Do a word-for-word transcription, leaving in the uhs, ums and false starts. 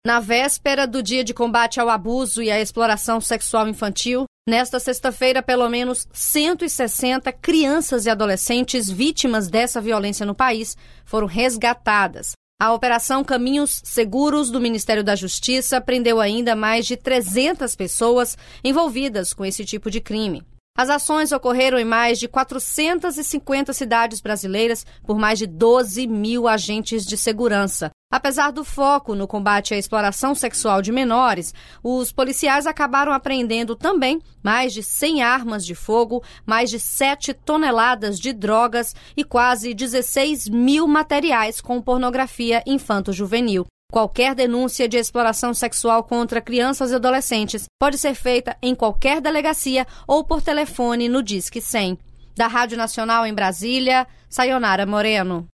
Na véspera do Dia de Combate ao Abuso e à Exploração Sexual Infantil, nesta sexta-feira, pelo menos cento e sessenta crianças e adolescentes vítimas dessa violência no país foram resgatadas. A Operação Caminhos Seguros do Ministério da Justiça prendeu ainda mais de trezentas pessoas envolvidas com esse tipo de crime. As ações ocorreram em mais de quatrocentas e cinquenta cidades brasileiras por mais de doze mil agentes de segurança. Apesar do foco no combate à exploração sexual de menores, os policiais acabaram apreendendo também mais de cem armas de fogo, mais de sete toneladas de drogas e quase dezesseis mil materiais com pornografia infanto-juvenil. Qualquer denúncia de exploração sexual contra crianças e adolescentes pode ser feita em qualquer delegacia ou por telefone no Disque cem. Da Rádio Nacional em Brasília, Sayonara Moreno.